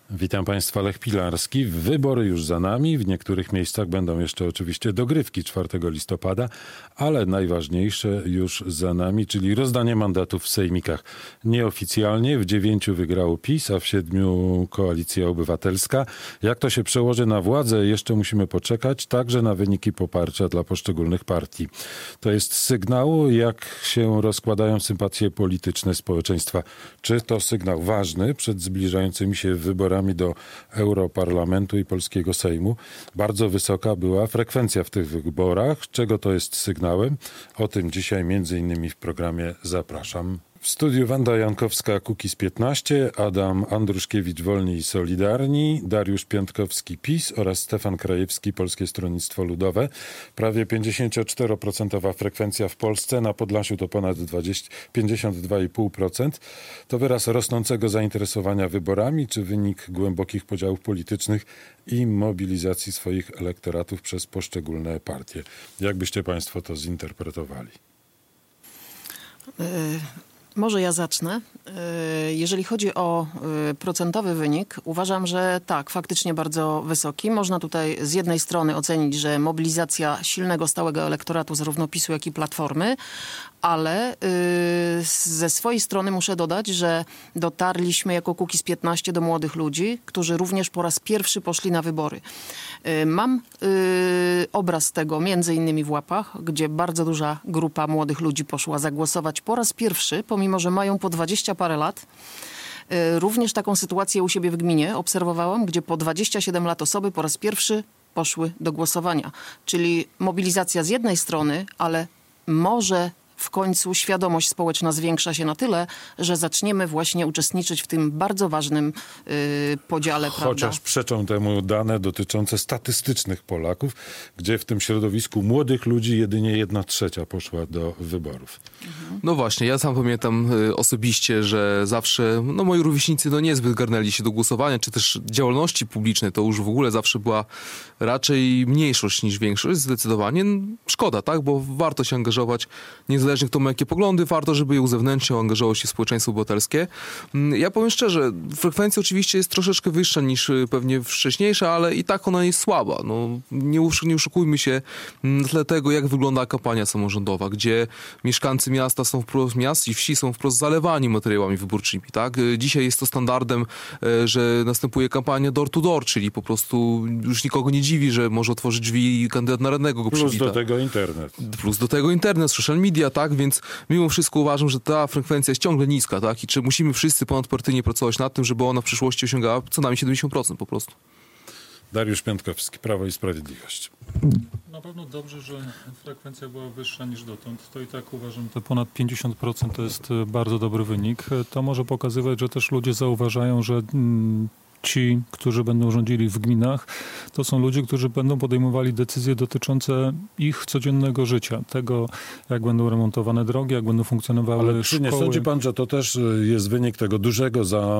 Witam Państwa, Lech Pilarski. Wybory już za nami. W niektórych miejscach będą jeszcze oczywiście dogrywki 4 listopada, ale najważniejsze już za nami, czyli rozdanie mandatów w sejmikach. Nieoficjalnie w 9 wygrało PiS, a w 7 Koalicja Obywatelska. Jak to się przełoży na władzę, jeszcze musimy poczekać, także na wyniki poparcia dla poszczególnych partii. To jest sygnał, jak się rozkładają sympatie polityczne społeczeństwa. Czy to sygnał ważny przed zbliżającymi się wyborami do Europarlamentu i Polskiego Sejmu? Bardzo wysoka była frekwencja w tych wyborach. Czego to jest sygnałem? O tym dzisiaj między innymi w programie Zapraszam. W studiu Wanda Jankowska, Kukiz 15, Adam Andruszkiewicz, Wolni i Solidarni, Dariusz Piątkowski, PiS oraz Stefan Krajewski, Polskie Stronnictwo Ludowe. Prawie 54% frekwencja w Polsce, na Podlasiu to ponad 52,5%. To wyraz rosnącego zainteresowania wyborami, czy wynik głębokich podziałów politycznych i mobilizacji swoich elektoratów przez poszczególne partie? Jak byście Państwo to zinterpretowali? Może ja zacznę. Jeżeli chodzi o procentowy wynik, uważam, że tak, faktycznie bardzo wysoki. Można tutaj z jednej strony ocenić, że mobilizacja silnego, stałego elektoratu zarówno PiS-u, jak i Platformy, ale ze swojej strony muszę dodać, że dotarliśmy jako Kukiz 15 do młodych ludzi, którzy również po raz pierwszy poszli na wybory. Mam obraz tego między innymi w Łapach, gdzie bardzo duża grupa młodych ludzi poszła zagłosować po raz pierwszy, pomimo że mają po 20 parę lat. Również taką sytuację u siebie w gminie obserwowałam, gdzie po 27 lat osoby po raz pierwszy poszły do głosowania. Czyli mobilizacja z jednej strony, ale może w końcu świadomość społeczna zwiększa się na tyle, że zaczniemy właśnie uczestniczyć w tym bardzo ważnym podziale. Chociaż prawda? Przeczą temu dane dotyczące statystycznych Polaków, gdzie w tym środowisku młodych ludzi jedynie 1/3 poszła do wyborów. No właśnie, ja sam pamiętam osobiście, że zawsze moi rówieśnicy niezbyt garnęli się do głosowania, czy też działalności publicznej. To już w ogóle zawsze była raczej mniejszość niż większość, zdecydowanie. Szkoda, tak? Bo warto się angażować, niezależnie kto ma jakie poglądy, warto, żeby je uzewnętrzniał, angażowało się w społeczeństwo obywatelskie. Ja powiem szczerze, frekwencja oczywiście jest troszeczkę wyższa niż pewnie wcześniejsza, ale i tak ona jest słaba. Nie oszukujmy się na tle tego, jak wygląda kampania samorządowa, gdzie mieszkańcy miasta są wprost, miast i wsi są wprost zalewani materiałami wyborczymi, tak? Dzisiaj jest to standardem, że następuje kampania door to door, czyli po prostu już nikogo nie dziwi, że może otworzyć drzwi i kandydat na radnego go przywita. Plus do tego internet. Plus do tego internet, social media, tak? Więc mimo wszystko uważam, że ta frekwencja jest ciągle niska, tak? I czy musimy wszyscy ponadpartyjnie pracować nad tym, żeby ona w przyszłości osiągała co najmniej 70% po prostu. Dariusz Piątkowski, Prawo i Sprawiedliwość. Na pewno dobrze, że frekwencja była wyższa niż dotąd. To i tak uważam, że ponad 50% to jest bardzo dobry wynik. To może pokazywać, że też ludzie zauważają, że ci, którzy będą rządzili w gminach, to są ludzie, którzy będą podejmowali decyzje dotyczące ich codziennego życia. Tego, jak będą remontowane drogi, jak będą funkcjonowały szkoły. Ale czy nie sądzi pan, że to też jest wynik tego dużego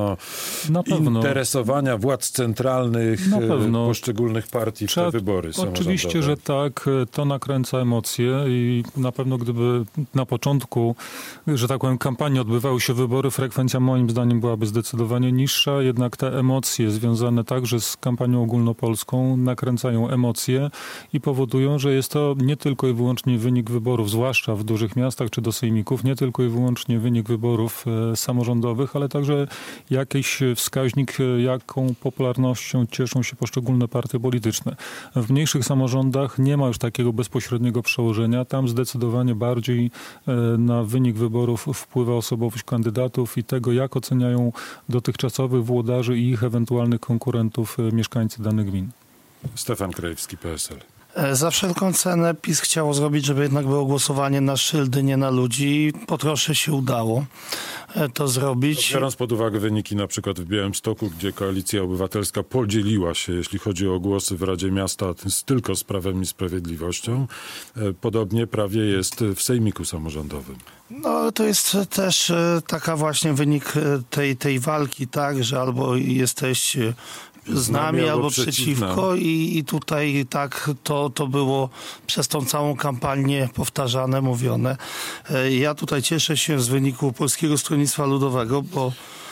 zainteresowania władz centralnych poszczególnych partii w te wybory samorządowe? Oczywiście, że tak. To nakręca emocje i na pewno gdyby na początku, że tak powiem, kampanii odbywały się wybory, frekwencja moim zdaniem byłaby zdecydowanie niższa, jednak te emocje związane także z kampanią ogólnopolską nakręcają emocje i powodują, że jest to nie tylko i wyłącznie wynik wyborów, zwłaszcza w dużych miastach czy do sejmików, nie tylko i wyłącznie wynik wyborów samorządowych, ale także jakiś wskaźnik, jaką popularnością cieszą się poszczególne partie polityczne. W mniejszych samorządach nie ma już takiego bezpośredniego przełożenia. Tam zdecydowanie bardziej na wynik wyborów wpływa osobowość kandydatów i tego, jak oceniają dotychczasowych włodarzy i ich ewentualnych konkurentów mieszkańcy danych gmin. Stefan Krajewski, PSL. Za wszelką cenę PiS chciało zrobić, żeby jednak było głosowanie na szyldy, nie na ludzi. Po trosze się udało to zrobić. Biorąc pod uwagę wyniki na przykład w Białymstoku, gdzie Koalicja Obywatelska podzieliła się, jeśli chodzi o głosy w Radzie Miasta, tylko z Prawem i Sprawiedliwością, podobnie prawie jest w Sejmiku Samorządowym. To jest też taka właśnie wynik tej walki, tak, że albo jesteś z nami albo przeciwko i tutaj tak to było przez tą całą kampanię powtarzane, mówione. Ja tutaj cieszę się z wyniku Polskiego Stronnictwa Ludowego, bo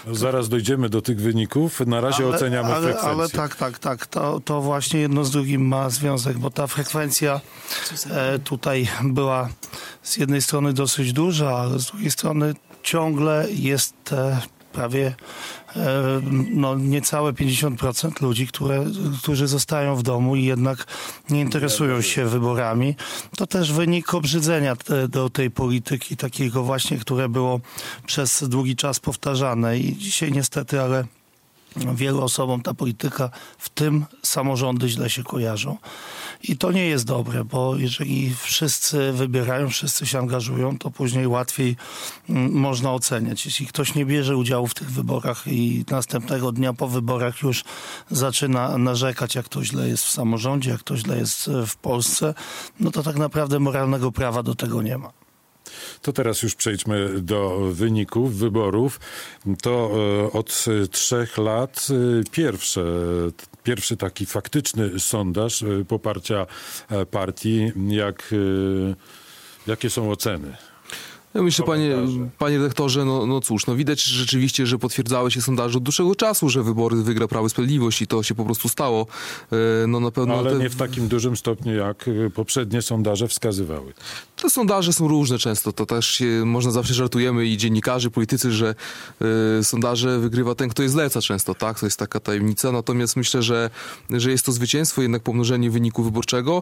Zaraz dojdziemy do tych wyników. Na razie oceniamy frekwencję. Ale tak. To właśnie jedno z drugim ma związek, bo ta frekwencja tutaj była z jednej strony dosyć duża, ale z drugiej strony ciągle jest prawie niecałe 50% ludzi, którzy zostają w domu i jednak nie interesują się wyborami. To też wynik obrzydzenia do tej polityki, takiego właśnie, które było przez długi czas powtarzane i dzisiaj niestety, ale wielu osobom ta polityka, w tym samorządy, źle się kojarzą. I to nie jest dobre, bo jeżeli wszyscy wybierają, wszyscy się angażują, to później łatwiej można oceniać. Jeśli ktoś nie bierze udziału w tych wyborach i następnego dnia po wyborach już zaczyna narzekać, jak to źle jest w samorządzie, jak to źle jest w Polsce, no to tak naprawdę moralnego prawa do tego nie ma. To teraz już przejdźmy do wyników wyborów. To od 3 lat pierwszy taki faktyczny sondaż poparcia partii. Jakie są oceny? Ja myślę, panie redaktorze, no cóż, widać rzeczywiście, że potwierdzały się sondaże od dłuższego czasu, że wybory wygra Prawo i Sprawiedliwość i to się po prostu stało. Na pewno ale nie w takim dużym stopniu, jak poprzednie sondaże wskazywały. Te sondaże są różne często, to też można zawsze żartujemy i dziennikarze, politycy, że sondaże wygrywa ten, kto je zleca często, tak? To jest taka tajemnica, natomiast myślę, że jest to zwycięstwo, jednak pomnożenie wyniku wyborczego.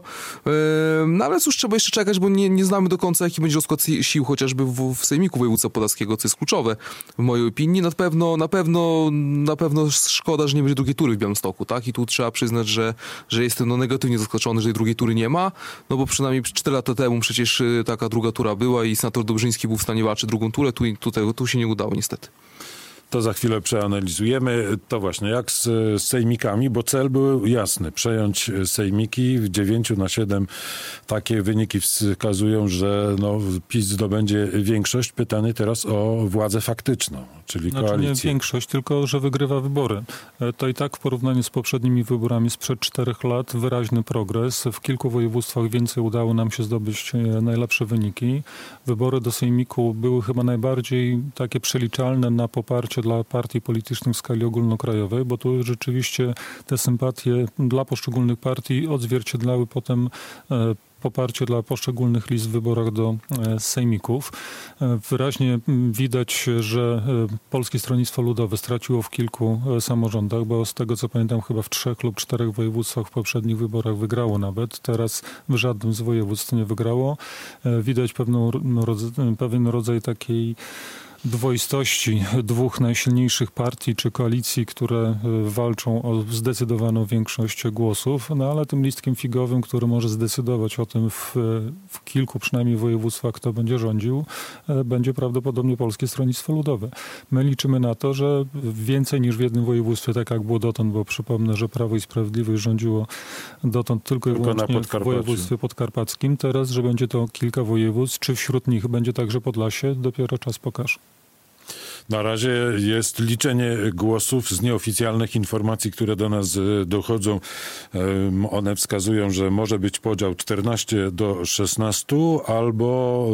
Ale cóż, trzeba jeszcze czekać, bo nie znamy do końca, jaki będzie rozkład sił, chociażby w Sejmiku Województwa Podlaskiego, co jest kluczowe w mojej opinii. Na pewno szkoda, że nie będzie drugiej tury w Białymstoku, tak? I tu trzeba przyznać, że jestem negatywnie zaskoczony, że tej drugiej tury nie ma, bo przynajmniej 4 lata temu przecież taka druga tura była i senator Dobrzyński był w stanie walczyć drugą turę, tu się nie udało niestety. To za chwilę przeanalizujemy. To właśnie jak z sejmikami, bo cel był jasny. Przejąć sejmiki w 9/7. Takie wyniki wskazują, że PiS zdobędzie większość. Pytanie teraz o władzę faktyczną, czyli koalicję. Nie większość, tylko że wygrywa wybory. To i tak w porównaniu z poprzednimi wyborami sprzed 4 lat wyraźny progres. W kilku województwach więcej udało nam się zdobyć najlepsze wyniki. Wybory do sejmiku były chyba najbardziej takie przeliczalne na poparcie dla partii politycznych w skali ogólnokrajowej, bo tu rzeczywiście te sympatie dla poszczególnych partii odzwierciedlały potem poparcie dla poszczególnych list w wyborach do sejmików. Wyraźnie widać, że Polskie Stronnictwo Ludowe straciło w kilku samorządach, bo z tego co pamiętam chyba w 3 lub 4 województwach w poprzednich wyborach wygrało nawet. Teraz w żadnym z województw nie wygrało. Widać pewien rodzaj takiej dwoistości 2 najsilniejszych partii czy koalicji, które walczą o zdecydowaną większość głosów, ale tym listkiem figowym, który może zdecydować o tym w kilku przynajmniej województwach, kto będzie rządził, będzie prawdopodobnie Polskie Stronnictwo Ludowe. My liczymy na to, że więcej niż w jednym województwie, tak jak było dotąd, bo przypomnę, że Prawo i Sprawiedliwość rządziło dotąd tylko i wyłącznie w województwie podkarpackim. Teraz, że będzie to kilka województw, czy wśród nich będzie także Podlasie, dopiero czas pokaże. Na razie jest liczenie głosów z nieoficjalnych informacji, które do nas dochodzą. One wskazują, że może być podział 14-16 albo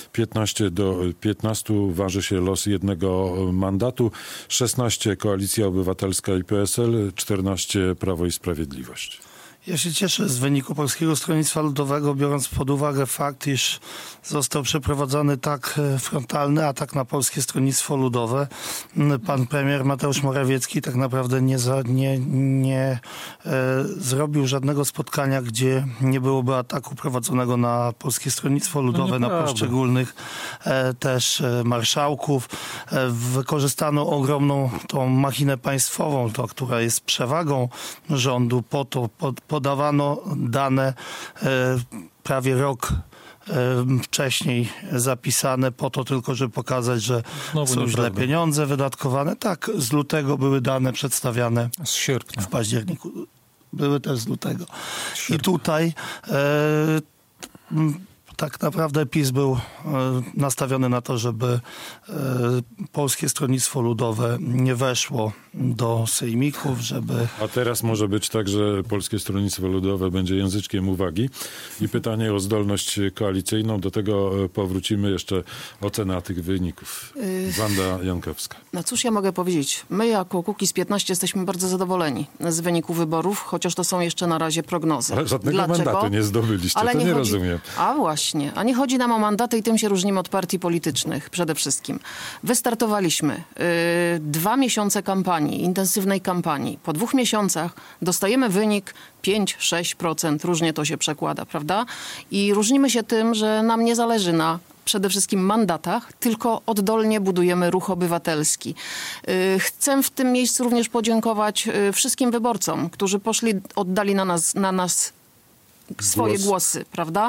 15-15. Waży się los jednego mandatu. 16 Koalicja Obywatelska i PSL, 14 Prawo i Sprawiedliwość. Ja się cieszę z wyniku Polskiego Stronnictwa Ludowego, biorąc pod uwagę fakt, iż został przeprowadzony tak frontalny atak na Polskie Stronnictwo Ludowe. Pan premier Mateusz Morawiecki tak naprawdę nie zrobił żadnego spotkania, gdzie nie byłoby ataku prowadzonego na Polskie Stronnictwo Ludowe, na poszczególnych też marszałków. Wykorzystano ogromną tą machinę państwową, która jest przewagą rządu, po to podawano dane prawie rok wcześniej zapisane po to tylko, żeby pokazać, że są źle pieniądze wydatkowane. Tak, z lutego były dane przedstawiane. Z sierpnia. W październiku. Były też z lutego. I tutaj Tak naprawdę PiS był nastawiony na to, żeby Polskie Stronnictwo Ludowe nie weszło do sejmików, żeby... A teraz może być tak, że Polskie Stronnictwo Ludowe będzie języczkiem uwagi i pytanie o zdolność koalicyjną. Do tego powrócimy. Jeszcze ocena tych wyników. Wanda Jankowska. No cóż ja mogę powiedzieć? My jako Kukiz15 jesteśmy bardzo zadowoleni z wyniku wyborów, chociaż to są jeszcze na razie prognozy. Ale żadnego mandatu nie zdobyliście, to nie rozumiem. A właśnie, a nie chodzi nam o mandaty i tym się różnimy od partii politycznych przede wszystkim. Wystartowaliśmy 2 miesiące kampanii, intensywnej kampanii. Po 2 miesiącach dostajemy wynik 5-6%, różnie to się przekłada, prawda? I różnimy się tym, że nam nie zależy na przede wszystkim mandatach, tylko oddolnie budujemy ruch obywatelski. Chcę w tym miejscu również podziękować wszystkim wyborcom, którzy poszli, oddali na nas swoje głosy, prawda?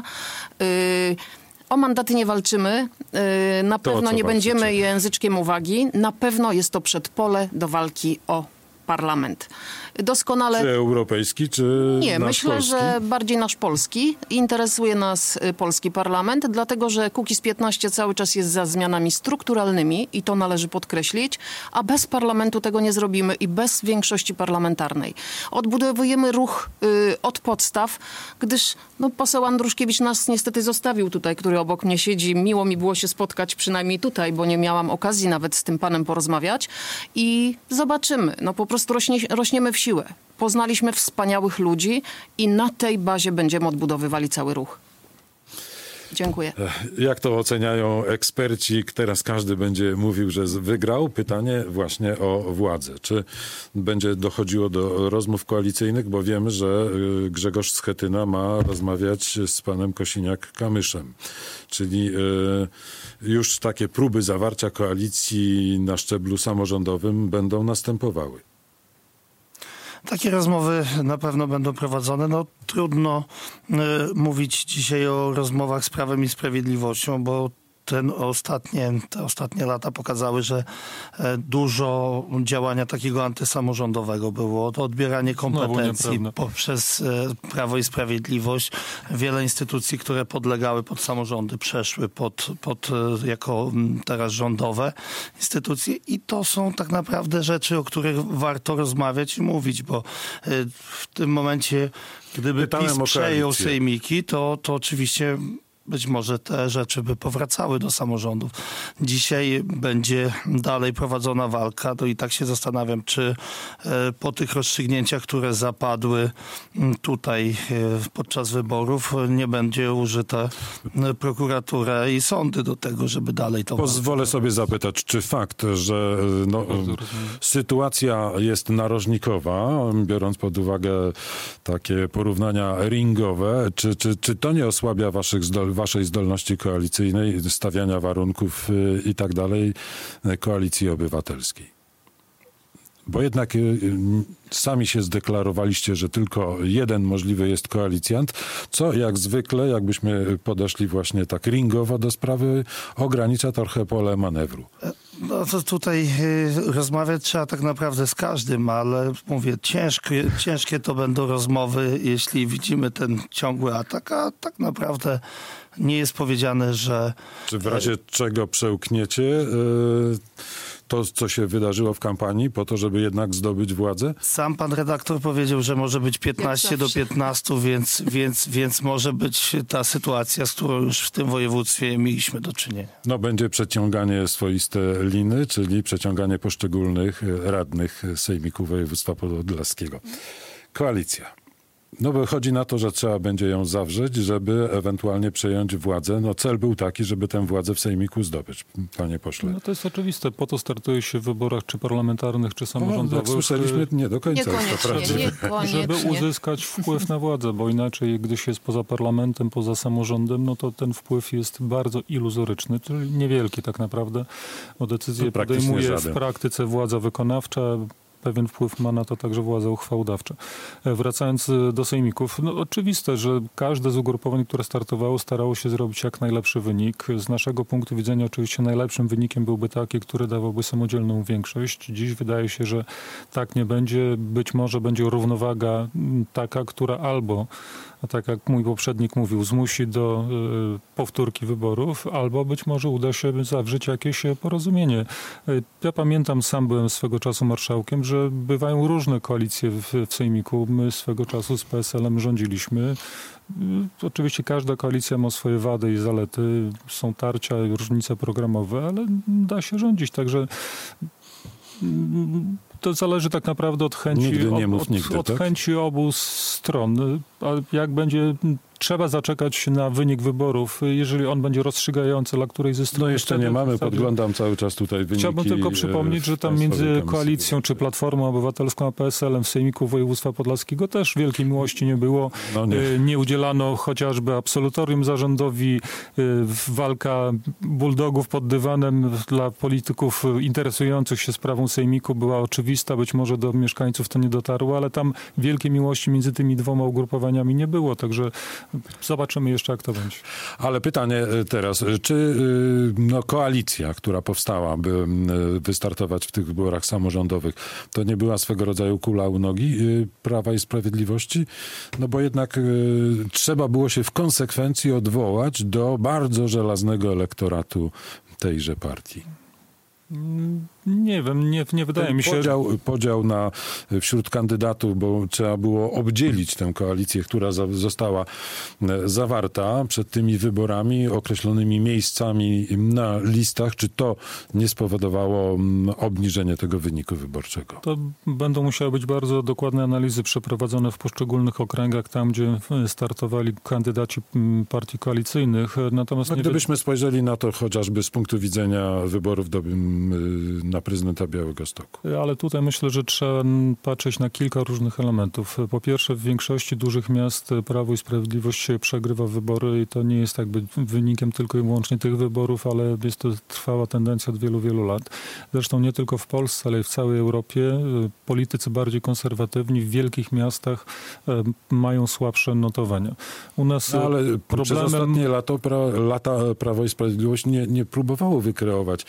O mandaty nie walczymy, na pewno nie będziemy języczkiem uwagi, na pewno jest to przedpole do walki o parlament. Doskonale... Czy europejski, czy Nie, nasz myślę, polski? że bardziej nasz polski. Interesuje nas polski parlament, dlatego że Kukiz15 cały czas jest za zmianami strukturalnymi i to należy podkreślić, a bez parlamentu tego nie zrobimy i bez większości parlamentarnej. Odbudowujemy ruch od podstaw, gdyż poseł Andruszkiewicz nas niestety zostawił tutaj, który obok mnie siedzi. Miło mi było się spotkać przynajmniej tutaj, bo nie miałam okazji nawet z tym panem porozmawiać i zobaczymy. Po prostu rośniemy w siłę. Poznaliśmy wspaniałych ludzi i na tej bazie będziemy odbudowywali cały ruch. Dziękuję. Jak to oceniają eksperci? Teraz każdy będzie mówił, że wygrał. Pytanie właśnie o władzę. Czy będzie dochodziło do rozmów koalicyjnych? Bo wiemy, że Grzegorz Schetyna ma rozmawiać z panem Kosiniak-Kamyszem. Czyli już takie próby zawarcia koalicji na szczeblu samorządowym będą następowały. Takie rozmowy na pewno będą prowadzone. Trudno mówić dzisiaj o rozmowach z Prawem i Sprawiedliwością, bo te ostatnie lata pokazały, że dużo działania takiego antysamorządowego było. To odbieranie kompetencji poprzez Prawo i Sprawiedliwość. Wiele instytucji, które podlegały pod samorządy, przeszły jako teraz rządowe instytucje i to są tak naprawdę rzeczy, o których warto rozmawiać i mówić, bo w tym momencie, gdyby PiS przejął sejmiki, to oczywiście być może te rzeczy by powracały do samorządów. Dzisiaj będzie dalej prowadzona walka. I tak się zastanawiam, czy po tych rozstrzygnięciach, które zapadły tutaj podczas wyborów, nie będzie użyta prokuratura i sądy do tego, żeby dalej to... Pozwolę sobie zapytać, czy fakt, że sytuacja jest narożnikowa, biorąc pod uwagę takie porównania ringowe, czy to nie osłabia waszej zdolności koalicyjnej, stawiania warunków i tak dalej Koalicji Obywatelskiej? Bo jednak sami się zdeklarowaliście, że tylko jeden możliwy jest koalicjant, co jak zwykle, jakbyśmy podeszli właśnie tak ringowo do sprawy, ogranicza trochę pole manewru. To tutaj rozmawiać trzeba tak naprawdę z każdym, ale mówię, ciężkie to będą rozmowy, jeśli widzimy ten ciągły atak, a tak naprawdę nie jest powiedziane, że... Czy w razie czego przełkniecie to, co się wydarzyło w kampanii, po to, żeby jednak zdobyć władzę? Sam pan redaktor powiedział, że może być 15-15, więc może być ta sytuacja, z którą już w tym województwie mieliśmy do czynienia. Będzie przeciąganie swoiste liny, czyli przeciąganie poszczególnych radnych Sejmiku Województwa Podlaskiego. Koalicja. Wychodzi na to, że trzeba będzie ją zawrzeć, żeby ewentualnie przejąć władzę. Cel był taki, żeby tę władzę w Sejmiku zdobyć, panie pośle. To jest oczywiste. Po to startuje się w wyborach czy parlamentarnych, czy samorządowych. Jak słyszeliśmy, nie do końca. Żeby uzyskać wpływ na władzę, bo inaczej, gdy się jest poza parlamentem, poza samorządem, to ten wpływ jest bardzo iluzoryczny, czyli niewielki tak naprawdę, bo decyzję podejmuje w praktyce władza wykonawcza. pewien wpływ ma na to także władze uchwałodawcze. Wracając do sejmików, no oczywiste, że każde z ugrupowań, które startowało, starało się zrobić jak najlepszy wynik. Z naszego punktu widzenia oczywiście najlepszym wynikiem byłby taki, który dawałby samodzielną większość. Dziś wydaje się, że tak nie będzie. Być może będzie równowaga taka, która albo, tak jak mój poprzednik mówił, zmusi do powtórki wyborów, albo być może uda się zawrzeć jakieś porozumienie. Ja pamiętam, sam byłem swego czasu marszałkiem, że bywają różne koalicje w sejmiku. My swego czasu z PSL-em rządziliśmy. Oczywiście każda koalicja ma swoje wady i zalety. Są tarcia i różnice programowe, ale da się rządzić. Także to zależy tak naprawdę od chęci, chęci obu stron. A jak będzie... Trzeba zaczekać na wynik wyborów, jeżeli on będzie rozstrzygający dla której ze stron. No jeszcze nie mamy, podglądam cały czas tutaj wyniki. Chciałbym tylko przypomnieć, że tam między Koalicją czy Platformą Obywatelską a PSL-em w Sejmiku Województwa Podlaskiego też wielkiej miłości nie było. No nie udzielano chociażby absolutorium zarządowi. Walka bulldogów pod dywanem dla polityków interesujących się sprawą Sejmiku była oczywista. Być może do mieszkańców to nie dotarło, ale tam wielkiej miłości między tymi dwoma ugrupowaniami nie było, także zobaczymy jeszcze, jak to będzie. Ale pytanie teraz, czy koalicja, która powstała, by wystartować w tych wyborach samorządowych, to nie była swego rodzaju kula u nogi Prawa i Sprawiedliwości? No bo jednak trzeba było się w konsekwencji odwołać do bardzo żelaznego elektoratu tejże partii. Nie wiem, nie wydaje mi się... Podział wśród kandydatów, bo trzeba było obdzielić tę koalicję, która została zawarta przed tymi wyborami, określonymi miejscami na listach. Czy to nie spowodowało obniżenia tego wyniku wyborczego? To będą musiały być bardzo dokładne analizy przeprowadzone w poszczególnych okręgach, tam gdzie startowali kandydaci partii koalicyjnych. Natomiast gdybyśmy spojrzeli na to chociażby z punktu widzenia wyborów na prezydenta Białegostoku. Ale tutaj myślę, że trzeba patrzeć na kilka różnych elementów. Po pierwsze, w większości dużych miast Prawo i Sprawiedliwość przegrywa wybory i to nie jest jakby wynikiem tylko i wyłącznie tych wyborów, ale jest to trwała tendencja od wielu, wielu lat. Zresztą nie tylko w Polsce, ale i w całej Europie politycy bardziej konserwatywni w wielkich miastach mają słabsze notowania. U nas ale przez ostatnie lata Prawo i Sprawiedliwość nie próbowało wykreować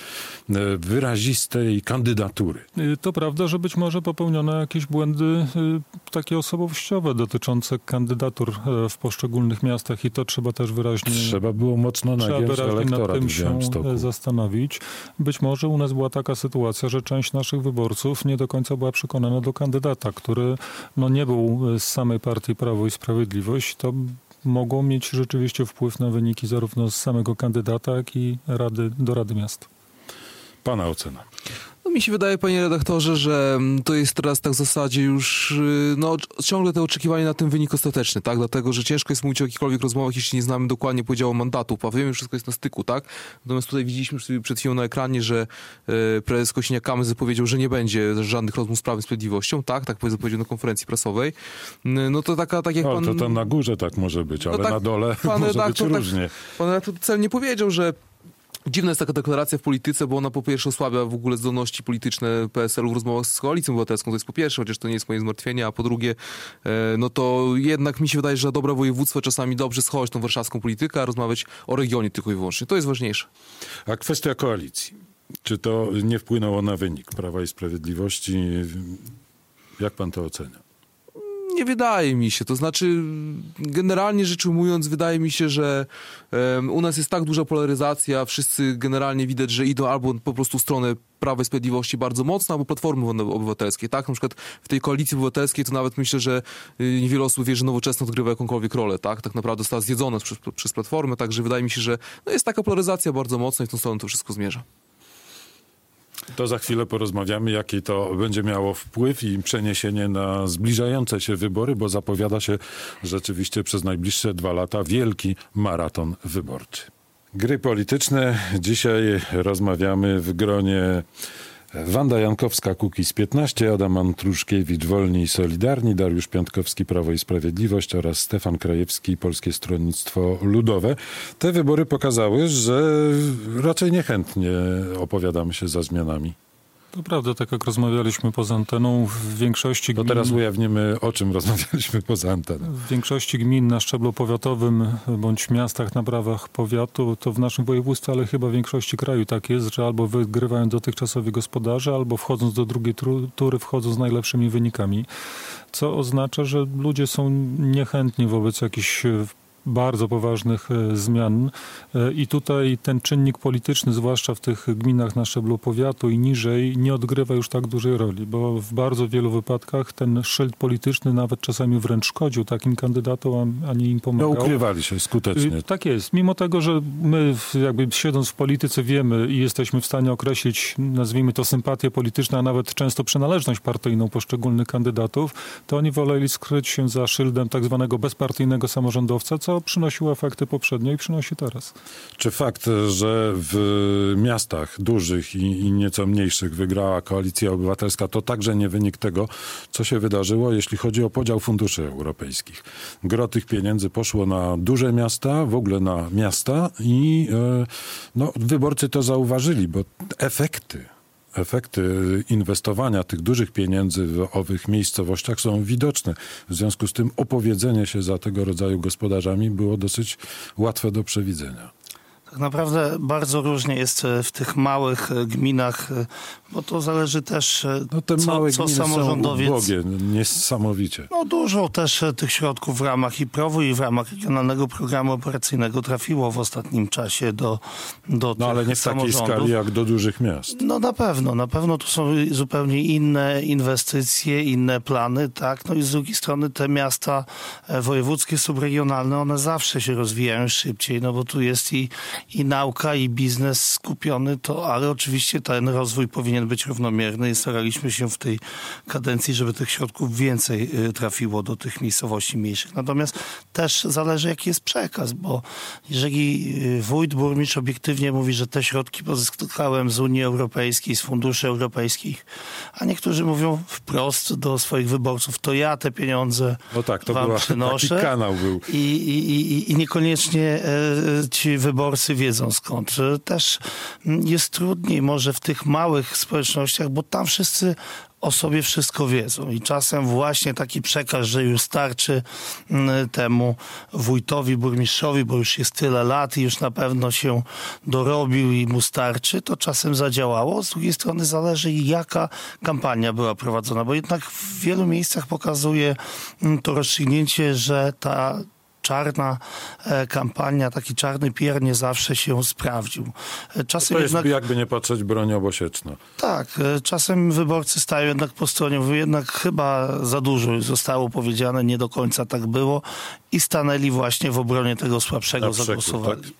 wyrazistej kandydatury. To prawda, że być może popełniono jakieś błędy takie osobowościowe dotyczące kandydatur w poszczególnych miastach i to trzeba też wyraźnie... Trzeba było mocno nagiąć elektorat nad tym się zastanowić. Być może u nas była taka sytuacja, że część naszych wyborców nie do końca była przekonana do kandydata, który nie był z samej partii Prawo i Sprawiedliwość. To mogło mieć rzeczywiście wpływ na wyniki zarówno z samego kandydata, jak i do Rady Miasta. Pana ocena. No mi się wydaje, panie redaktorze, że to jest teraz tak w zasadzie już ciągle te oczekiwanie na ten wynik ostateczny, tak? Dlatego, że ciężko jest mówić o jakichkolwiek rozmowach, jeśli nie znamy dokładnie podziału mandatów, a wiemy, że wszystko jest na styku, tak? Natomiast tutaj widzieliśmy przed chwilą na ekranie, że prezes Kosiniak-Kamysz zapowiedział, że nie będzie żadnych rozmów z Prawem i Sprawiedliwością, tak? Tak zapowiedział na konferencji prasowej. No to tak jak pan... To tam na górze tak może być, ale na dole może być różnie. Pan redaktor celnie powiedział, że dziwna jest taka deklaracja w polityce, bo ona po pierwsze osłabia w ogóle zdolności polityczne PSL-u w rozmowach z Koalicją Obywatelską, to jest po pierwsze, chociaż to nie jest moje zmartwienie, a po drugie, no to jednak mi się wydaje, że dobre województwo czasami dobrze schować tą warszawską politykę, a rozmawiać o regionie tylko i wyłącznie. To jest ważniejsze. A kwestia koalicji. Czy to nie wpłynęło na wynik Prawa i Sprawiedliwości? Jak pan to ocenia? Nie wydaje mi się. To znaczy, generalnie rzecz ujmując, wydaje mi się, że u nas jest tak duża polaryzacja, wszyscy generalnie widać, że idą albo po prostu w stronę Prawa i Sprawiedliwości bardzo mocno, albo Platformy Obywatelskiej, tak? Na przykład w tej Koalicji Obywatelskiej to nawet myślę, że niewiele osób wie, że Nowoczesna odgrywa jakąkolwiek rolę, tak? Tak naprawdę została zjedzona przez Platformę, także wydaje mi się, że jest taka polaryzacja bardzo mocna i w tą stronę to wszystko zmierza. To za chwilę porozmawiamy, jaki to będzie miało wpływ i przeniesienie na zbliżające się wybory, bo zapowiada się rzeczywiście przez najbliższe 2 lata wielki maraton wyborczy. Gry polityczne. Dzisiaj rozmawiamy w gronie Wanda Jankowska, Kukiz15, Adam Andruszkiewicz, Wolni i Solidarni, Dariusz Piątkowski, Prawo i Sprawiedliwość oraz Stefan Krajewski, Polskie Stronnictwo Ludowe. Te wybory pokazały, że raczej niechętnie opowiadamy się za zmianami. To prawda, tak jak rozmawialiśmy poza anteną, w większości To gmin... teraz ujawnimy, o czym rozmawialiśmy poza anteną. W większości gmin na szczeblu powiatowym bądź miastach na prawach powiatu, to w naszym województwie, ale chyba w większości kraju tak jest, że albo wygrywają dotychczasowi gospodarze, albo wchodząc do drugiej tury wchodzą z najlepszymi wynikami, co oznacza, że ludzie są niechętni wobec jakichś bardzo poważnych zmian i tutaj ten czynnik polityczny, zwłaszcza w tych gminach na szczeblu powiatu i niżej, nie odgrywa już tak dużej roli, bo w bardzo wielu wypadkach ten szyld polityczny nawet czasami wręcz szkodził takim kandydatom, a nie im pomagał. No ukrywali się skutecznie. Tak jest. Mimo tego, że my jakby siedząc w polityce wiemy i jesteśmy w stanie określić, nazwijmy to sympatię polityczną, a nawet często przynależność partyjną poszczególnych kandydatów, to oni woleli skryć się za szyldem tak zwanego bezpartyjnego samorządowca, co przynosiło efekty poprzednio i przynosi teraz. Czy fakt, że w miastach dużych i nieco mniejszych wygrała Koalicja Obywatelska, to także nie wynik tego, co się wydarzyło, jeśli chodzi o podział funduszy europejskich. Gro tych pieniędzy poszło na duże miasta, w ogóle na miasta i wyborcy to zauważyli, bo efekty inwestowania tych dużych pieniędzy w owych miejscowościach są widoczne. W związku z tym opowiedzenie się za tego rodzaju gospodarzami było dosyć łatwe do przewidzenia. Tak naprawdę bardzo różnie jest w tych małych gminach, bo to zależy też, te małe co gminy samorządowiec... są ubogie, niesamowicie. Dużo też tych środków w ramach IPROW-u i w ramach Regionalnego Programu Operacyjnego trafiło w ostatnim czasie do tych ale nie w takiej skali jak do dużych miast. No na pewno tu są zupełnie inne inwestycje, inne plany, tak? No i z drugiej strony te miasta wojewódzkie, subregionalne, one zawsze się rozwijają szybciej, no bo tu jest i nauka, i biznes skupiony, ale oczywiście ten rozwój powinien być równomierny i staraliśmy się w tej kadencji, żeby tych środków więcej trafiło do tych miejscowości mniejszych. Natomiast też zależy, jaki jest przekaz, bo jeżeli wójt, burmistrz obiektywnie mówi, że te środki pozyskałem z Unii Europejskiej, z funduszy europejskich, a niektórzy mówią wprost do swoich wyborców, to ja te pieniądze wam przynoszę. Taki kanał był. I niekoniecznie ci wyborcy wiedzą skąd. Też jest trudniej może w tych małych społecznościach, bo tam wszyscy o sobie wszystko wiedzą i czasem właśnie taki przekaz, że już starczy temu wójtowi, burmistrzowi, bo już jest tyle lat i już na pewno się dorobił i mu starczy, to czasem zadziałało. Z drugiej strony zależy, jaka kampania była prowadzona, bo jednak w wielu miejscach pokazuje to rozstrzygnięcie, że ta czarna kampania, taki czarny PR nie zawsze się sprawdził. Czasem to jest jakby nie patrzeć broń obosieczna. Tak, czasem wyborcy stają jednak po stronie, mówią, jednak chyba za dużo zostało powiedziane, nie do końca tak było i stanęli właśnie w obronie tego słabszego, zagłosowali. Tak?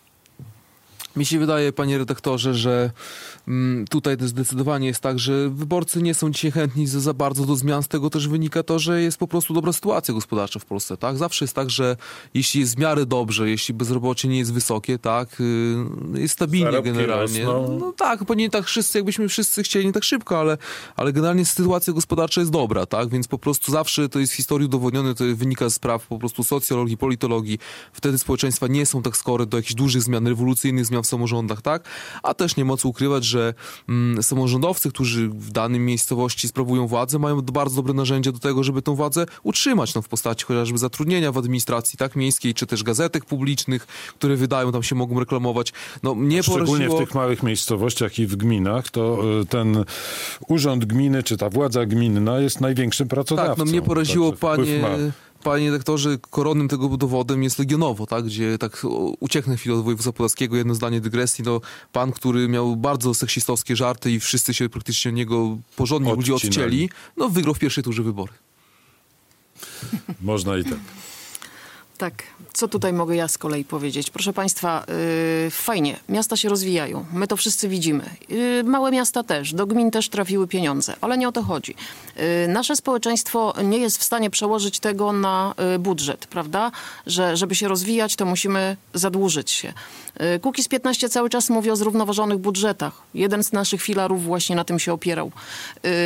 Mi się wydaje, panie redaktorze, że tutaj zdecydowanie jest tak, że wyborcy nie są dzisiaj chętni za bardzo do zmian. Z tego też wynika to, że jest po prostu dobra sytuacja gospodarcza w Polsce, tak? Zawsze jest tak, że jeśli jest w miarę dobrze, jeśli bezrobocie nie jest wysokie, tak? Jest stabilnie zarobki generalnie. rosną. No tak, bo nie tak wszyscy, jakbyśmy wszyscy chcieli, nie tak szybko, ale generalnie sytuacja gospodarcza jest dobra, tak? Więc po prostu zawsze to jest w historii udowodnione, to wynika z spraw po prostu socjologii, politologii. Wtedy społeczeństwa nie są tak skore do jakichś dużych zmian, rewolucyjnych zmian w samorządach, tak? A też nie ma co ukrywać, że samorządowcy, którzy w danej miejscowości sprawują władzę, mają bardzo dobre narzędzia do tego, żeby tę władzę utrzymać, w postaci chociażby zatrudnienia w administracji, tak, miejskiej, czy też gazetek publicznych, które wydają, tam się mogą reklamować. Szczególnie w tych małych miejscowościach i w gminach, to ten urząd gminy, czy ta władza gminna jest największym pracodawcą. Tak, mnie poraziło, panie redaktorze, koronnym tego dowodem jest Legionowo, tak, gdzie tak ucieknę chwilę od województwa podlaskiego, jedno zdanie dygresji, pan, który miał bardzo seksistowskie żarty i wszyscy się praktycznie od niego porządnie ludzi odcięli, wygrał w pierwszej turze wybory. Można i tak. Tak. Co tutaj mogę ja z kolei powiedzieć? Proszę państwa, fajnie, miasta się rozwijają, my to wszyscy widzimy. Małe miasta też, do gmin też trafiły pieniądze, ale nie o to chodzi. Nasze społeczeństwo nie jest w stanie przełożyć tego na budżet, prawda? Że żeby się rozwijać, to musimy zadłużyć się. Kukiz 15 cały czas mówi o zrównoważonych budżetach. Jeden z naszych filarów właśnie na tym się opierał.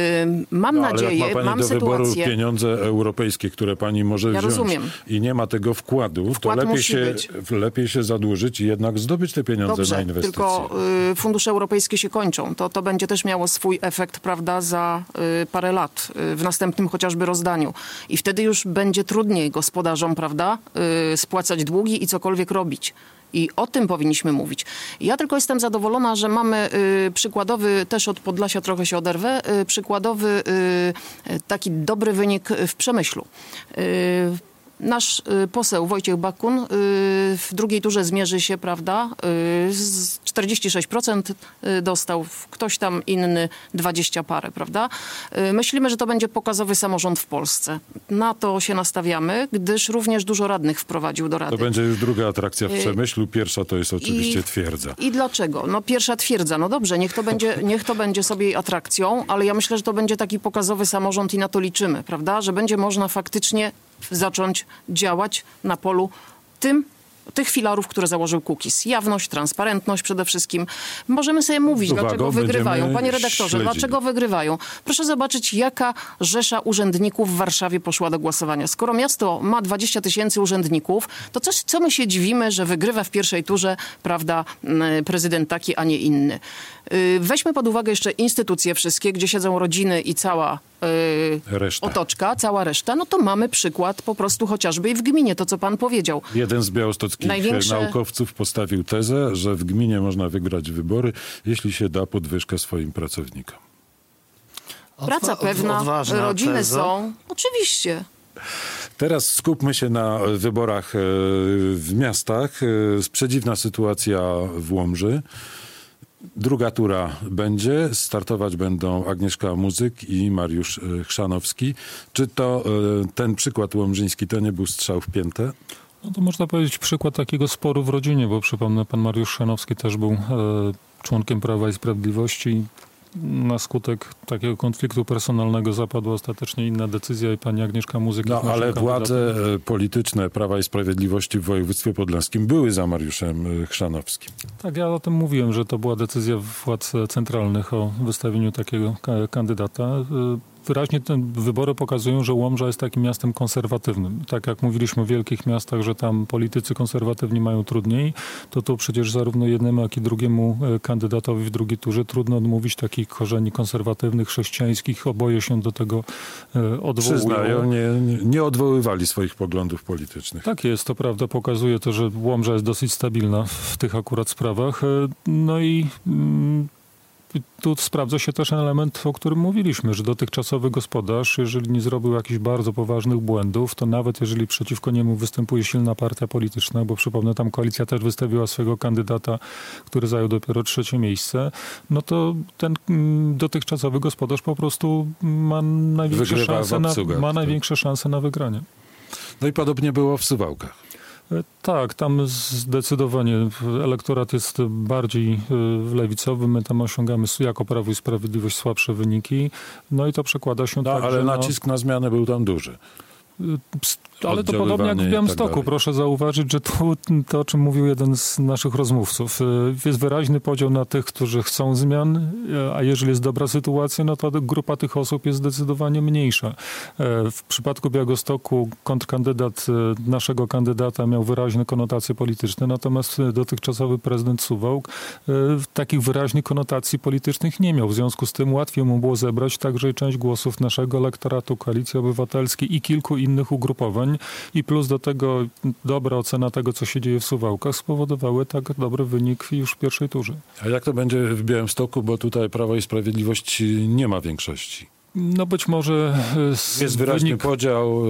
Mam nadzieję, jak ma pani mam do wyboru sytuację... pieniądze europejskie, które pani może wziąć rozumiem. i nie ma tego wkładu, to lepiej się zadłużyć i jednak zdobyć te pieniądze na inwestycje. Tylko fundusze europejskie się kończą. To będzie też miało swój efekt, prawda, za parę lat, w następnym chociażby rozdaniu. I wtedy już będzie trudniej gospodarzom, prawda, spłacać długi i cokolwiek robić. I o tym powinniśmy mówić. Ja tylko jestem zadowolona, że mamy przykładowy, też od Podlasia trochę się oderwę, przykładowy taki dobry wynik w Przemyślu. Nasz poseł Wojciech Bakun w drugiej turze zmierzy się, prawda, 46% dostał, ktoś tam inny 20 parę, prawda. Myślimy, że to będzie pokazowy samorząd w Polsce. Na to się nastawiamy, gdyż również dużo radnych wprowadził do Rady. To będzie już druga atrakcja w Przemyślu, pierwsza to jest oczywiście twierdza. I dlaczego? No pierwsza twierdza, no dobrze, niech to będzie sobie atrakcją, ale ja myślę, że to będzie taki pokazowy samorząd i na to liczymy, prawda, że będzie można faktycznie zacząć działać na polu tych filarów, które założył Kukiz. Jawność, transparentność przede wszystkim. Możemy sobie mówić, dlaczego wygrywają. Panie redaktorze, dlaczego wygrywają? Proszę zobaczyć, jaka rzesza urzędników w Warszawie poszła do głosowania. Skoro miasto ma 20 000 urzędników, to co my się dziwimy, że wygrywa w pierwszej turze, prawda, prezydent taki, a nie inny. Weźmy pod uwagę jeszcze instytucje wszystkie, gdzie siedzą rodziny i cała otoczka, cała reszta, no to mamy przykład po prostu chociażby i w gminie, to co pan powiedział. Jeden z białostockich naukowców postawił tezę, że w gminie można wygrać wybory, jeśli się da podwyżkę swoim pracownikom. Praca pewna, rodziny teza. Są. Oczywiście. Teraz skupmy się na wyborach w miastach. Przedziwna sytuacja w Łomży. Druga tura będzie. Startować będą Agnieszka Muzyk i Mariusz Chrzanowski. Czy to ten przykład łomżyński to nie był strzał w piętę? No to można powiedzieć przykład takiego sporu w rodzinie, bo przypomnę, pan Mariusz Chrzanowski też był członkiem Prawa i Sprawiedliwości. Na skutek takiego konfliktu personalnego zapadła ostatecznie inna decyzja i pani Agnieszka Muzyk... No ale władze polityczne Prawa i Sprawiedliwości w województwie podlaskim były za Mariuszem Chrzanowskim. Tak, ja o tym mówiłem, że to była decyzja władz centralnych o wystawieniu takiego kandydata. Wyraźnie te wybory pokazują, że Łomża jest takim miastem konserwatywnym. Tak jak mówiliśmy o wielkich miastach, że tam politycy konserwatywni mają trudniej, to tu przecież zarówno jednemu, jak i drugiemu kandydatowi w drugiej turze trudno odmówić takich korzeni konserwatywnych, chrześcijańskich. Oboje się do tego odwołują. Przyznają, nie odwoływali swoich poglądów politycznych. Tak jest, to prawda. Pokazuje to, że Łomża jest dosyć stabilna w tych akurat sprawach. No i... Tu sprawdza się też element, o którym mówiliśmy, że dotychczasowy gospodarz, jeżeli nie zrobił jakichś bardzo poważnych błędów, to nawet jeżeli przeciwko niemu występuje silna partia polityczna, bo przypomnę, tam koalicja też wystawiła swojego kandydata, który zajął dopiero 3. miejsce, no to ten dotychczasowy gospodarz po prostu ma największe szanse na wygranie. No i podobnie było w Suwałkach. Tak, tam zdecydowanie elektorat jest bardziej lewicowy. My tam osiągamy jako Prawo i Sprawiedliwość słabsze wyniki. No i to przekłada się także ale nacisk na zmianę był tam duży. Ale to podobnie jak w Białymstoku. Proszę zauważyć, że to, o czym mówił jeden z naszych rozmówców, jest wyraźny podział na tych, którzy chcą zmian, a jeżeli jest dobra sytuacja, no to grupa tych osób jest zdecydowanie mniejsza. W przypadku Białegostoku kontrkandydat naszego kandydata miał wyraźne konotacje polityczne, natomiast dotychczasowy prezydent Suwałk takich wyraźnych konotacji politycznych nie miał. W związku z tym łatwiej mu było zebrać także część głosów naszego elektoratu, Koalicji Obywatelskiej i kilku innych ugrupowań. I plus do tego dobra ocena tego, co się dzieje w Suwałkach, spowodowały tak dobry wynik już w pierwszej turze. A jak to będzie w Białymstoku, bo tutaj Prawo i Sprawiedliwość nie ma większości? No być może... Jest wyraźny podział...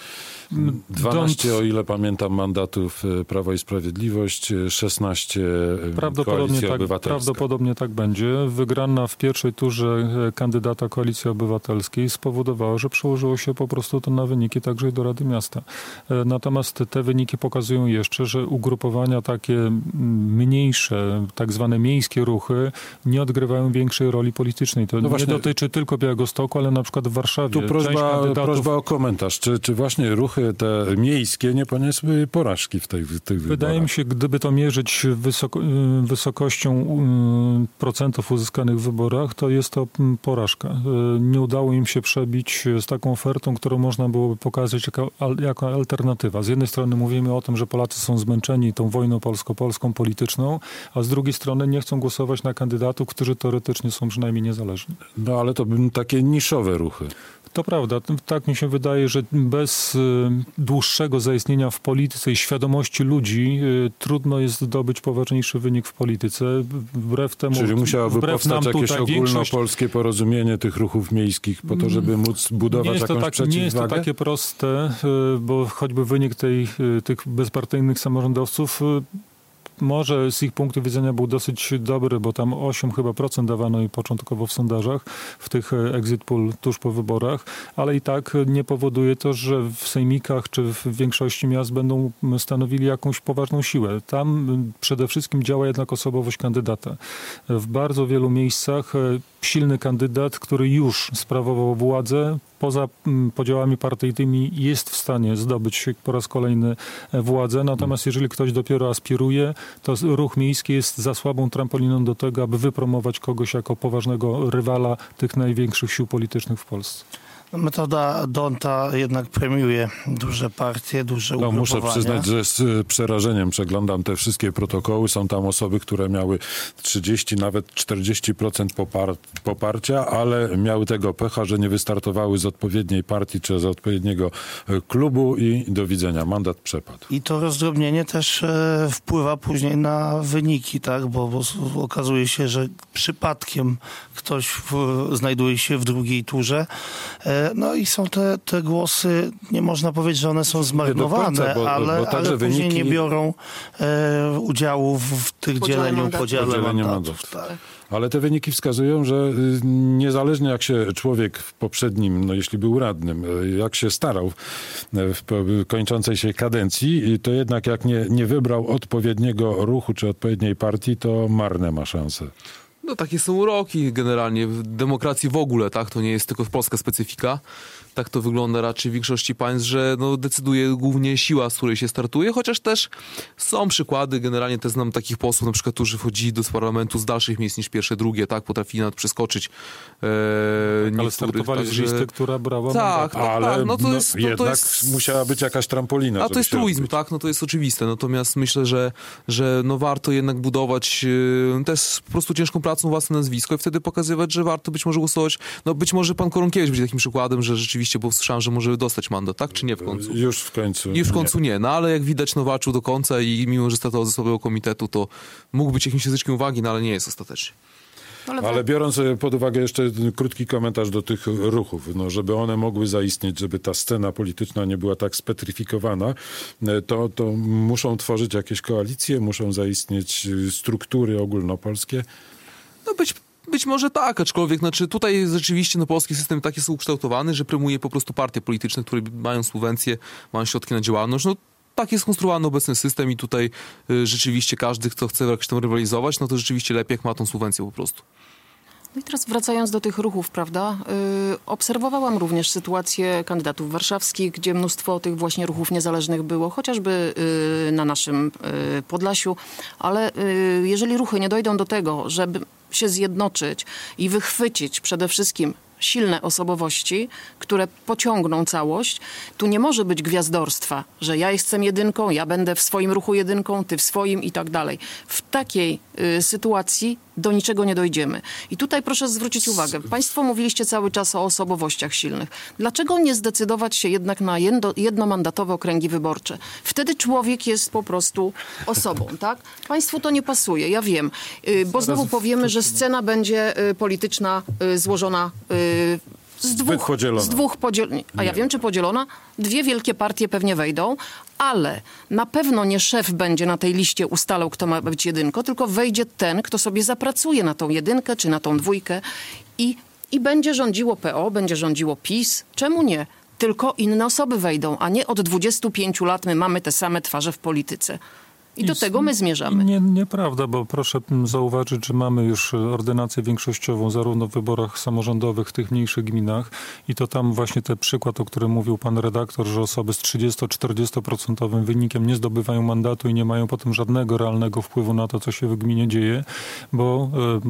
12, o ile pamiętam, mandatów Prawo i Sprawiedliwość, 16 Koalicji Obywatelskiej. Prawdopodobnie tak będzie. Wygrana w pierwszej turze kandydata Koalicji Obywatelskiej spowodowała, że przełożyło się po prostu to na wyniki także do Rady Miasta. Natomiast te wyniki pokazują jeszcze, że ugrupowania takie mniejsze, tak zwane miejskie ruchy nie odgrywają większej roli politycznej. To nie dotyczy tylko Białegostoku, ale na przykład w Warszawie. Tu prośba o komentarz. Czy właśnie ruchy ruchy te miejskie nie poniosły porażki w tych wyborach. Wydaje mi się, gdyby to mierzyć wysokością procentów uzyskanych w wyborach, to jest to porażka. Nie udało im się przebić z taką ofertą, którą można byłoby pokazać jako alternatywa. Z jednej strony mówimy o tym, że Polacy są zmęczeni tą wojną polsko-polską polityczną, a z drugiej strony nie chcą głosować na kandydatów, którzy teoretycznie są przynajmniej niezależni. No ale to takie niszowe ruchy. To prawda. Tak mi się wydaje, że bez dłuższego zaistnienia w polityce i świadomości ludzi trudno jest zdobyć poważniejszy wynik w polityce. Wbrew temu, czyli musiałoby powstać jakieś ogólnopolskie porozumienie tych ruchów miejskich po to, żeby móc budować jakąś przeciwwagę? Nie jest to takie proste, bo choćby wynik tych bezpartyjnych samorządowców może z ich punktu widzenia był dosyć dobry, bo tam 8 chyba procent dawano i początkowo w sondażach, w tych exit poll tuż po wyborach, ale i tak nie powoduje to, że w sejmikach czy w większości miast będą stanowili jakąś poważną siłę. Tam przede wszystkim działa jednak osobowość kandydata. W bardzo wielu miejscach silny kandydat, który już sprawował władzę, poza podziałami partyjnymi jest w stanie zdobyć po raz kolejny władzę. Natomiast jeżeli ktoś dopiero aspiruje, to ruch miejski jest za słabą trampoliną do tego, aby wypromować kogoś jako poważnego rywala tych największych sił politycznych w Polsce. Metoda D'Hondta jednak premiuje duże partie, duże ugrupowania. Muszę przyznać, że z przerażeniem przeglądam te wszystkie protokoły. Są tam osoby, które miały 30, nawet 40% poparcia, ale miały tego pecha, że nie wystartowały z odpowiedniej partii czy z odpowiedniego klubu i do widzenia. Mandat przepadł. I to rozdrobnienie też wpływa później na wyniki, tak? Bo okazuje się, że przypadkiem ktoś znajduje się w drugiej turze. No i są te głosy, nie można powiedzieć, że one są zmarnowane, ale później nie biorą udziału w tych podziale mandatów. Tak. Ale te wyniki wskazują, że niezależnie jak się człowiek w poprzednim, no jeśli był radnym, jak się starał w kończącej się kadencji, to jednak jak nie wybrał odpowiedniego ruchu czy odpowiedniej partii, to marne ma szanse. No takie są uroki generalnie w demokracji w ogóle, tak? To nie jest tylko polska specyfika. Tak to wygląda raczej w większości państw, że decyduje głównie siła, z której się startuje, chociaż też są przykłady, generalnie też znam takich posłów, na przykład, którzy wchodzili do parlamentu z dalszych miejsc niż pierwsze, drugie, tak? Potrafili nawet przeskoczyć. Ale startowali z listy, która brała tak, ale no to jest, jednak musiała być jakaś trampolina. A to jest truizm, tak? No to jest oczywiste. Natomiast myślę, że warto jednak budować też po prostu ciężką pracą własne nazwisko i wtedy pokazywać, że warto być może głosować. No być może pan Koronkiewicz będzie takim przykładem, że rzeczywiście, bo słyszałem, że może dostać mandat, tak? Czy nie w końcu? Już w końcu nie. No ale jak widać, walczył do końca i mimo, że startował ze słabego komitetu, to mógł być jakimś języczkiem uwagi, no ale nie jest ostatecznie. Ale biorąc pod uwagę jeszcze krótki komentarz do tych ruchów, żeby one mogły zaistnieć, żeby ta scena polityczna nie była tak spetryfikowana, to muszą tworzyć jakieś koalicje, muszą zaistnieć struktury ogólnopolskie. No być może tak, aczkolwiek tutaj rzeczywiście polski system tak jest ukształtowany, że promuje po prostu partie polityczne, które mają subwencje, mają środki na działalność. No tak jest skonstruowany obecny system i tutaj rzeczywiście każdy, kto chce jakoś tam rywalizować, no to rzeczywiście lepiej, jak ma tą subwencję po prostu. No i teraz wracając do tych ruchów, prawda, obserwowałam również sytuację kandydatów warszawskich, gdzie mnóstwo tych właśnie ruchów niezależnych było, chociażby na naszym Podlasiu, ale jeżeli ruchy nie dojdą do tego, żeby się zjednoczyć i wychwycić przede wszystkim silne osobowości, które pociągną całość. Tu nie może być gwiazdorstwa, że ja jestem jedynką, ja będę w swoim ruchu jedynką, ty w swoim i tak dalej. W takiej sytuacji do niczego nie dojdziemy. I tutaj proszę zwrócić uwagę. Państwo mówiliście cały czas o osobowościach silnych. Dlaczego nie zdecydować się jednak na jednomandatowe okręgi wyborcze? Wtedy człowiek jest po prostu osobą, tak? Państwu to nie pasuje, ja wiem. Bo znowu powiemy, że scena będzie polityczna złożona z dwóch podzielona. A ja wiem, czy podzielona? Dwie wielkie partie pewnie wejdą, ale na pewno nie szef będzie na tej liście ustalał, kto ma być jedynką, tylko wejdzie ten, kto sobie zapracuje na tą jedynkę czy na tą dwójkę i będzie rządziło PO, będzie rządziło PiS. Czemu nie? Tylko inne osoby wejdą, a nie od 25 lat my mamy te same twarze w polityce. I do tego my zmierzamy. Nieprawda, bo proszę zauważyć, że mamy już ordynację większościową zarówno w wyborach samorządowych w tych mniejszych gminach i to tam właśnie ten przykład, o którym mówił pan redaktor, że osoby z 30-40% wynikiem nie zdobywają mandatu i nie mają potem żadnego realnego wpływu na to, co się w gminie dzieje, bo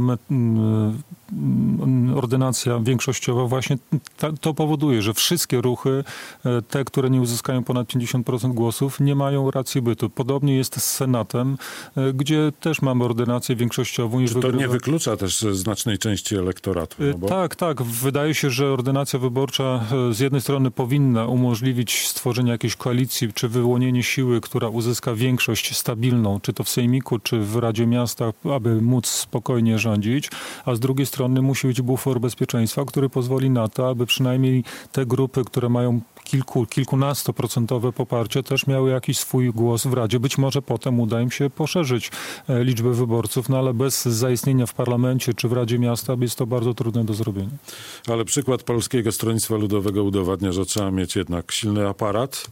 ordynacja większościowa właśnie to powoduje, że wszystkie ruchy, te, które nie uzyskają ponad 50% głosów, nie mają racji bytu. Podobnie jest z Senatem, gdzie też mamy ordynację większościową. Czy to nie wyklucza też znacznej części elektoratu? No bo... Tak. Wydaje się, że ordynacja wyborcza z jednej strony powinna umożliwić stworzenie jakiejś koalicji, czy wyłonienie siły, która uzyska większość stabilną, czy to w sejmiku, czy w Radzie Miasta, aby móc spokojnie rządzić, a z drugiej strony musi być bufor bezpieczeństwa, który pozwoli na to, aby przynajmniej te grupy, które mają kilkunastoprocentowe poparcie, też miały jakiś swój głos w Radzie. Być może potem uda im się poszerzyć liczbę wyborców, no ale bez zaistnienia w parlamencie czy w Radzie Miasta jest to bardzo trudne do zrobienia. Ale przykład Polskiego Stronnictwa Ludowego udowadnia, że trzeba mieć jednak silny aparat.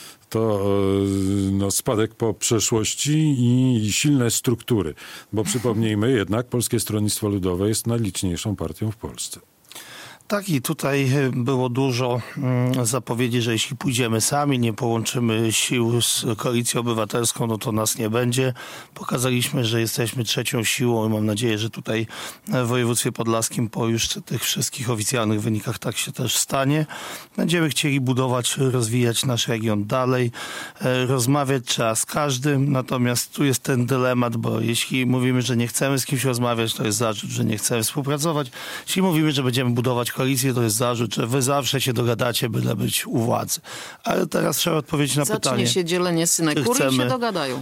To spadek po przeszłości i silne struktury. Bo przypomnijmy jednak, Polskie Stronnictwo Ludowe jest najliczniejszą partią w Polsce. Tak, i tutaj było dużo zapowiedzi, że jeśli pójdziemy sami, nie połączymy sił z Koalicją Obywatelską, no to nas nie będzie. Pokazaliśmy, że jesteśmy trzecią siłą i mam nadzieję, że tutaj w województwie podlaskim po już tych wszystkich oficjalnych wynikach tak się też stanie. Będziemy chcieli budować, rozwijać nasz region dalej. Rozmawiać trzeba z każdym, natomiast tu jest ten dylemat, bo jeśli mówimy, że nie chcemy z kimś rozmawiać, to jest zarzut, że nie chcemy współpracować. Jeśli mówimy, że będziemy budować koalicję, to jest zarzut, że wy zawsze się dogadacie, byle być u władzy. Ale teraz trzeba odpowiedzieć na pytanie. Zacznie się dzielenie synekury i się dogadają.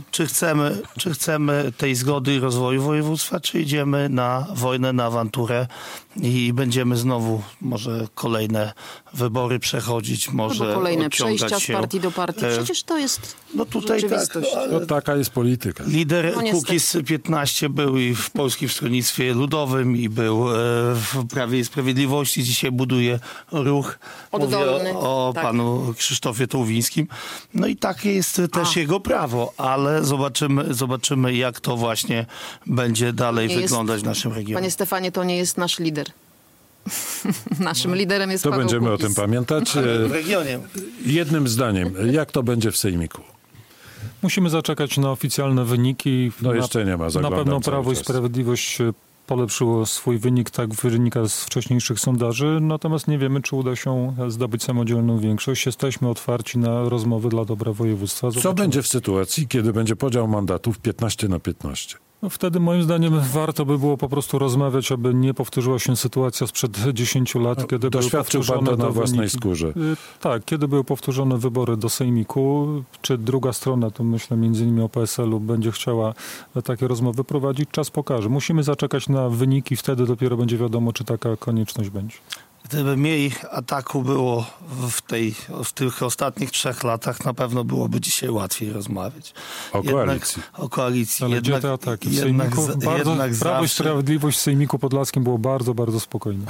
Czy chcemy tej zgody i rozwoju województwa, czy idziemy na wojnę, na awanturę i będziemy znowu może kolejne wybory przechodzić, może albo kolejne przejścia z partii do partii. Przecież to jest rzeczywistość. Taka jest polityka. Lider Kukiz 15 był i w Polskim Stronnictwie Ludowym i był w Prawie i Sprawiedliwości. Dzisiaj buduje ruch. Oddolny. Mówię o panu Krzysztofie Tułwińskim. No i takie jest też jego prawo, ale zobaczymy jak to właśnie będzie dalej wyglądać w naszym regionie. Panie Stefanie, to nie jest nasz lider. Naszym liderem jest Paweł będziemy Kukiz. o tym pamiętać. W regionie. Jednym zdaniem, jak to będzie w sejmiku? Musimy zaczekać na oficjalne wyniki. Jeszcze nie ma. Na pewno Prawo i Sprawiedliwość polepszyło swój wynik, tak wynika z wcześniejszych sondaży, natomiast nie wiemy, czy uda się zdobyć samodzielną większość. Jesteśmy otwarci na rozmowy dla dobra województwa. Co będzie w sytuacji, kiedy będzie podział mandatów 15/15? No wtedy moim zdaniem warto by było po prostu rozmawiać, aby nie powtórzyła się sytuacja sprzed 10 lat, kiedy były powtórzone na własnej skórze. Tak, kiedy były powtórzone wybory do sejmiku, czy druga strona, to myślę między innymi o PSL-u, będzie chciała takie rozmowy prowadzić, czas pokaże. Musimy zaczekać na wyniki, wtedy dopiero będzie wiadomo, czy taka konieczność będzie. Gdyby mniej ataku było w tych ostatnich 3 latach, na pewno byłoby dzisiaj łatwiej rozmawiać. O koalicji. Ale gdzie te ataki? W sejmiku Prawo i Sprawiedliwość w sejmiku podlaskim było bardzo, bardzo spokojne.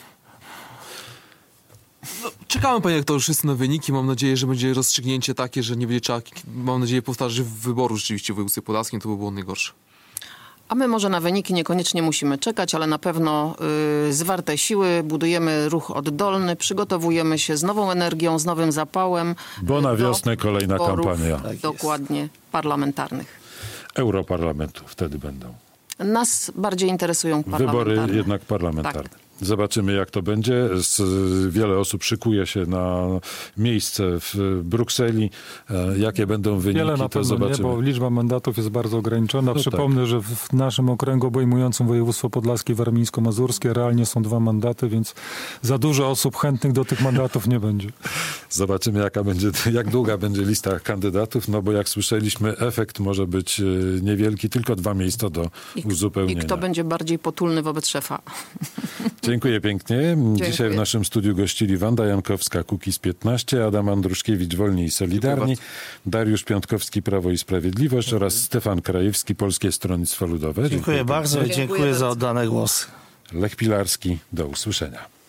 Czekamy, panie rektorze, wszyscy na wyniki. Mam nadzieję, że będzie rozstrzygnięcie takie, że nie będzie trzeba, mam nadzieję, powtarzać wyboru rzeczywiście w województwie podlaskim. To by było najgorsze. A my może na wyniki niekoniecznie musimy czekać, ale na pewno zwarte siły, budujemy ruch oddolny, przygotowujemy się z nową energią, z nowym zapałem. Bo na wiosnę kolejna kampania. Tak dokładnie, parlamentarnych. Europarlamentu wtedy będą. Nas bardziej interesują parlamentarne. Wybory jednak parlamentarne. Tak. Zobaczymy, jak to będzie. Wiele osób szykuje się na miejsce w Brukseli. Jakie będą wyniki, wiele na to zobaczymy. Nie, bo liczba mandatów jest bardzo ograniczona. Przypomnę, że w naszym okręgu obejmującym województwo podlaskie i warmińsko-mazurskie realnie są 2 mandaty, więc za dużo osób chętnych do tych mandatów nie będzie. Zobaczymy, jak długa będzie lista kandydatów, no bo jak słyszeliśmy, efekt może być niewielki, tylko 2 miejsca do uzupełnienia. I kto będzie bardziej potulny wobec szefa. Dziękuję pięknie. Dzisiaj w naszym studiu gościli Wanda Jankowska, Kukiz 15, Adam Andruszkiewicz, Wolni i Solidarni, Dariusz Piątkowski, Prawo i Sprawiedliwość oraz Stefan Krajewski, Polskie Stronnictwo Ludowe. Dziękuję bardzo i dziękuję za oddane głosy. Lech Pilarski, do usłyszenia.